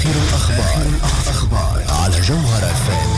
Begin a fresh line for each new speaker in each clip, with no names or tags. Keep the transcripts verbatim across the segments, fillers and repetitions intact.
آخر الأخبار, الأخبار على جوهر اف ام.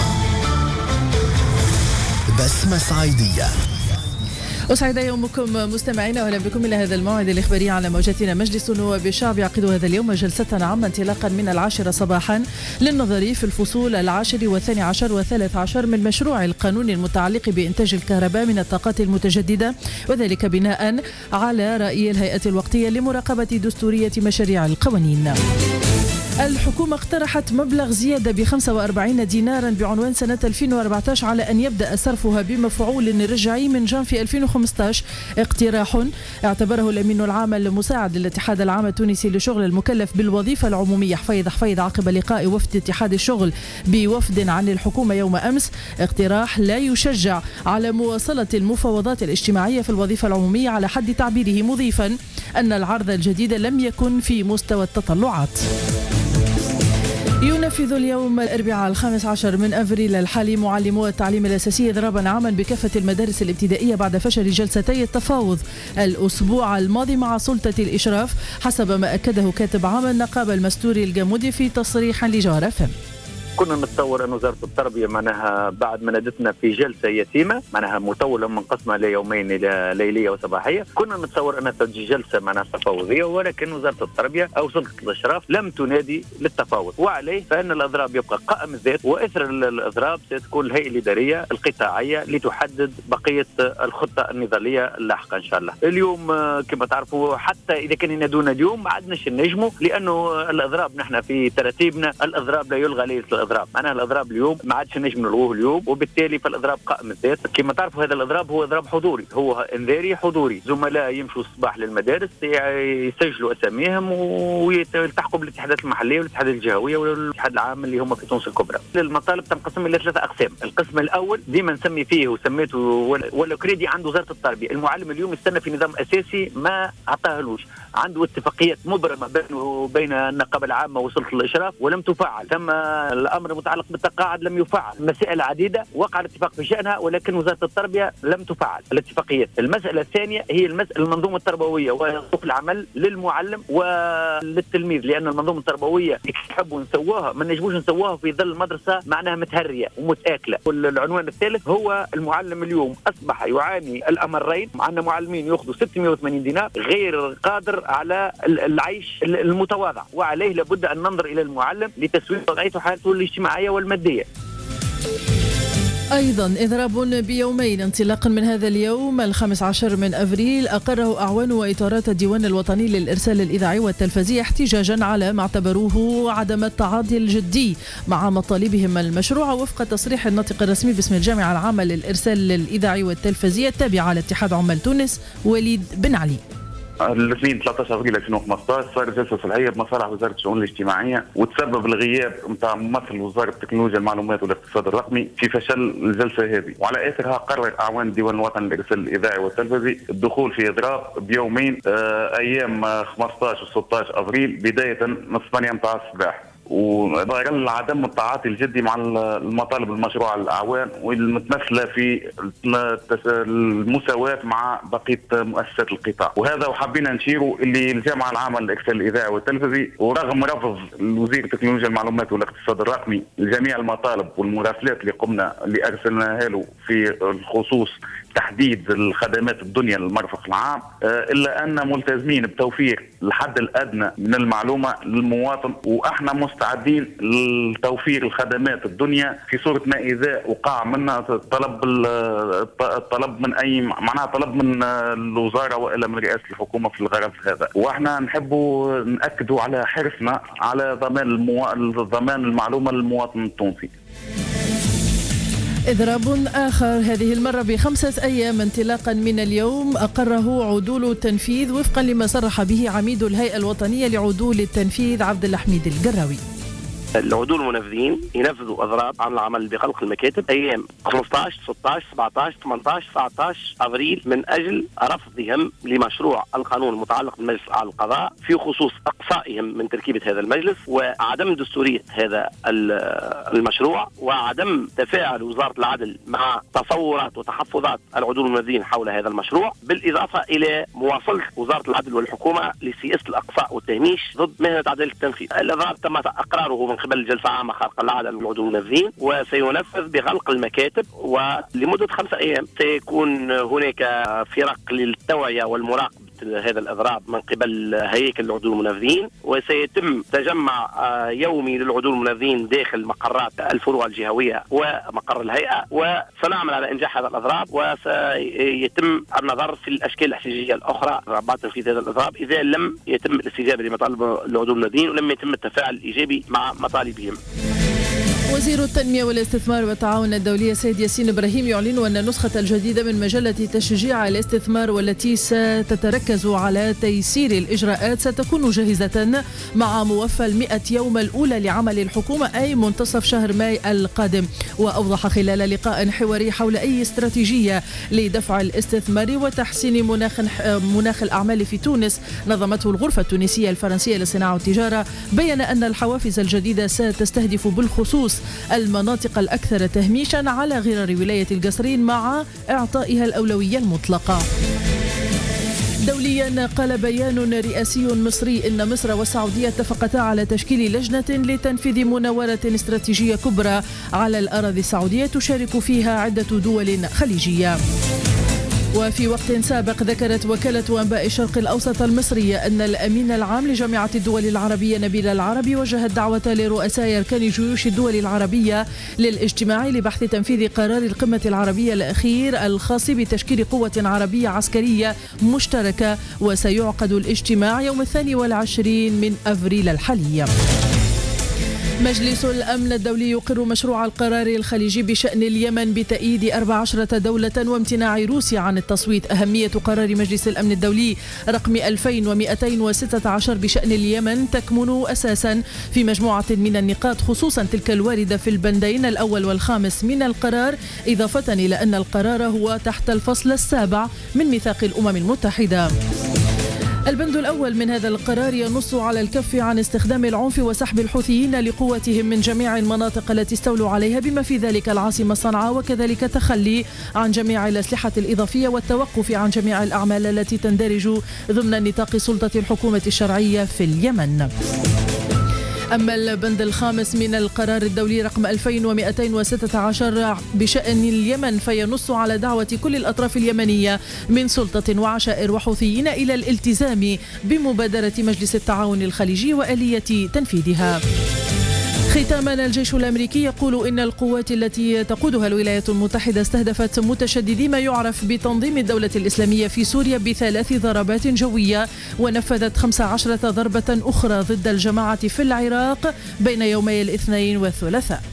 بسمة صعيدية.
أسعد يومكم مستمعينا، وأهلا بكم إلى هذا الموعد الإخباري على موجتنا. مجلس النواب الشعب يعقد هذا اليوم جلسة عامة انطلاقا من العاشرة صباحا للنظر في الفصول العاشر والثاني عشر والثالث عشر من مشروع القانون المتعلق بإنتاج الكهرباء من الطاقات المتجددة، وذلك بناء على رأي الهيئة الوقتية لمراقبة دستورية مشاريع القوانين. الحكومة اقترحت مبلغ زيادة ب خمسة وأربعين دينارا بعنوان سنة ألفين وأربعة عشر على أن يبدأ صرفها بمفعول رجعي من جانفي ألفين وخمسة عشر. اقتراح اعتبره الأمين العام المساعد للاتحاد العام التونسي لشغل المكلف بالوظيفة العمومية حفيظ حفيظ عقب لقاء وفد اتحاد الشغل بوفد عن الحكومة يوم أمس. اقتراح لا يشجع على مواصلة المفاوضات الاجتماعية في الوظيفة العمومية على حد تعبيره، مضيفا أن العرض الجديد لم يكن في مستوى التطلعات. ينفذ اليوم الأربعاء الخامس عشر من أفريل الحالي معلمو التعليم الأساسي إضرابا عاما بكافة المدارس الابتدائية بعد فشل جلستي التفاوض الأسبوع الماضي مع سلطة الإشراف، حسب ما أكده كاتب عام النقابة المستوري الجامودي في تصريح لجوهر اف ام.
كنا نتصور أن وزارة التربية معناها بعد ما نادتنا في جلسة يتيمة معناها مطولة منقسمة ليومين إلى ليلية وصباحية، كنا نتصور أنها تجي جلسة معناها تفاوضية، ولكن وزارة التربية أو سلطة الإشراف لم تنادي للتفاوض، وعليه فإن الإضراب يبقى قائم الذات، وإثر الإضراب ستكون الهيئة الإدارية القطاعية لتحدد بقية الخطة النضالية اللاحقة إن شاء الله. اليوم كما تعرفوا حتى إذا كان ينادونا اليوم ما عدناش نجموا، لأنه الإضراب نحن في ترتيبنا الإضراب لا يلغى ليلة الإضراب، معناها الإضراب اليوم ما عادش نجم نلغوه اليوم، وبالتالي فالإضراب قائم الذات. كما تعرفوا هذا الإضراب هو إضراب حضوري، هو انذاري حضوري، زملاء يمشوا الصباح للمدارس يسجلوا أساميهم ويلتحقوا بالاتحادات المحلية والاتحادات الجهوية والاتحاد العام اللي هم في تونس الكبرى. المطالب تنقسم إلى ثلاثة أقسام. القسم الأول ديما نسمي فيه وسميته ولا كريدي عند وزارة التربية، المعلم اليوم يستنى في نظام أساسي ما عطاهلوش، عنده اتفاقيات مبرمة بينه وبين النقابة العامة وسلطة الإشراف ولم تفعل، ثم الأمر متعلق بالتقاعد لم يفعل، مسائل عديدة وقع الاتفاق في شأنها ولكن وزارة التربية لم تفعل الاتفاقيات. المسألة الثانية هي المسألة المنظومة التربوية وظروف العمل للمعلم وللتلميذ، لأن المنظومة التربوية نحبوا نسووها ما نجموش نسووها في ظل المدرسة معناها متهرية ومتآكلة. والعنوان الثالث هو المعلم اليوم أصبح يعاني الأمرين، عندنا معلمين يأخذوا ستمائة وثمانين دينار غير قادر على العيش المتواضع، وعليه لابد أن ننظر إلى المعلم لتسوية وضعيته حالته الاجتماعية والمادية.
أيضا إضراب بيومين انطلاقا من هذا اليوم الخامس عشر من أفريل أقره أعوان وإطارات الديوان الوطني للإرسال الإذاعي والتلفزيوني احتجاجا على ما اعتبروه عدم التعاطي الجدي مع مطالبهم المشروعة، وفق تصريح الناطق الرسمي باسم الجامعة العامة للإرسال الإذاعي والتلفزيوني التابعة لاتحاد عمال تونس وليد بن علي.
الاثنين ثلاثة عشر ابريل ألفين وخمسة عشر صار جلسه صلحيه بمصالح وزاره الشؤون الاجتماعيه، وتسبب الغياب نتاع ممثل وزاره تكنولوجيا المعلومات والاقتصاد الرقمي في فشل الجلسه هذه، وعلى اثرها قرر اعوان الديوان الوطني للارسال الاذاعي والتلفزي الدخول في اضراب بيومين آه ايام خمسة عشر و ستة عشر ابريل بدايه من ثمانية متاع الصباح، وظهر عدم التعاطي الجدي مع المطالب المشروعه للاعوان والمتمثله في المساواه مع بقيه مؤسسات القطاع، وهذا وحبينا نشيروا اللي الجامعه العامه للارسال الاذاعي والتلفزي ورغم رفض وزير تكنولوجيا المعلومات والاقتصاد الرقمي لجميع المطالب والمراسلات اللي قمنا اللي ارسلناها له في الخصوص تحديد الخدمات الدنيا للمرفق العام، الا ان ملتزمين بتوفير الحد الادنى من المعلومه للمواطن، واحنا مستعدين لتوفير الخدمات الدنيا في صوره ما اذا وقع منا طلب الطلب من اي معناها طلب من الوزاره والا من رئاسه الحكومه في الغرض هذا، واحنا نحبوا ناكدوا على حرصنا على ضمان المو... ضمان المعلومه للمواطن التونسي.
إضراب آخر هذه المرة بخمسة أيام انطلاقا من اليوم أقره عدول التنفيذ وفقا لما صرح به عميد الهيئة الوطنية لعدول التنفيذ عبد الحميد القراوي.
العدول المنفذين ينفذوا اضراب عن العمل بغلق المكاتب ايام خمسطعش ستطعش سبعطعش ثمنطعش تسعطعش ابريل من اجل رفضهم لمشروع القانون المتعلق بالمجلس الاعلى للقضاء في خصوص اقصائهم من تركيبه هذا المجلس وعدم دستوريه هذا المشروع وعدم تفاعل وزاره العدل مع تصورات وتحفظات العدول المنفذين حول هذا المشروع، بالاضافه الى مواصله وزاره العدل والحكومه لسياسه الاقصاء والتهميش ضد مهنه عداله التنفيذ. الاضراب تم اقراره من قبل الجلسه العامه خارقه للعدل للعدول المنفذين وسينفذ بغلق المكاتب ولمده خمسه ايام. سيكون هناك فرق للتوعيه والمراقبه هذا الإضراب من قبل هياكل العدول المنفذين وسيتم تجمع يومي للعدول المنفذين داخل مقرات الفروع الجهوية ومقر الهيئة وسنعمل على إنجاح هذا الإضراب وسيتم النظر في الأشكال الاحتجاجية الأخرى بعد تنفيذ هذا الإضراب إذا لم يتم الاستجابة لمطالب العدول المنفذين ولم يتم التفاعل الإيجابي مع مطالبهم.
وزير التنمية والاستثمار والتعاون الدولي سيد ياسين إبراهيم يعلن أن النسخة الجديدة من مجلة تشجيع الاستثمار والتي ستتركز على تيسير الإجراءات ستكون جاهزة مع موفى المئة يوم الأولى لعمل الحكومة أي منتصف شهر ماي القادم. وأوضح خلال لقاء حواري حول أي استراتيجية لدفع الاستثمار وتحسين مناخ مناخ الأعمال في تونس نظمته الغرفة التونسية الفرنسية للصناعة والتجارة، بين أن الحوافز الجديدة ستستهدف بالخصوص المناطق الأكثر تهميشا على غرار ولاية القصرين مع إعطائها الأولوية المطلقة. دوليا قال بيان رئاسي مصري إن مصر والسعودية اتفقتا على تشكيل لجنة لتنفيذ مناورة استراتيجية كبرى على الأراضي السعودية تشارك فيها عدة دول خليجية. وفي وقت سابق ذكرت وكالة أنباء الشرق الأوسط المصرية أن الأمين العام لجامعة الدول العربية نبيل العربي وجه الدعوة لرؤساء أركان جيوش الدول العربية للاجتماع لبحث تنفيذ قرار القمة العربية الأخير الخاص بتشكيل قوة عربية عسكرية مشتركة، وسيعقد الاجتماع يوم الثاني والعشرين من أفريل الحالي. مجلس الأمن الدولي يقر مشروع القرار الخليجي بشأن اليمن بتأييد أربع عشرة دولة وامتناع روسيا عن التصويت. أهمية قرار مجلس الأمن الدولي رقم ألفين ومئتين وستة عشر بشأن اليمن تكمن أساسا في مجموعة من النقاط خصوصا تلك الواردة في البندين الأول والخامس من القرار، إضافة إلى أن القرار هو تحت الفصل السابع من ميثاق الأمم المتحدة. البند الأول من هذا القرار ينص على الكف عن استخدام العنف وسحب الحوثيين لقوتهم من جميع المناطق التي استولوا عليها بما في ذلك العاصمة صنعاء، وكذلك تخلي عن جميع الأسلحة الإضافية والتوقف عن جميع الأعمال التي تندرج ضمن نطاق سلطة الحكومة الشرعية في اليمن. أما البند الخامس من القرار الدولي رقم ألفين ومئتين وستة عشر بشأن اليمن فينص على دعوة كل الأطراف اليمنية من سلطة وعشائر وحوثيين إلى الالتزام بمبادرة مجلس التعاون الخليجي وآلية تنفيذها. ختاما، الجيش الأمريكي يقول إن القوات التي تقودها الولايات المتحدة استهدفت متشددي ما يعرف بتنظيم الدولة الإسلامية في سوريا بثلاث ضربات جوية، ونفذت خمس عشرة ضربة أخرى ضد الجماعة في العراق بين يومي الاثنين والثلاثاء.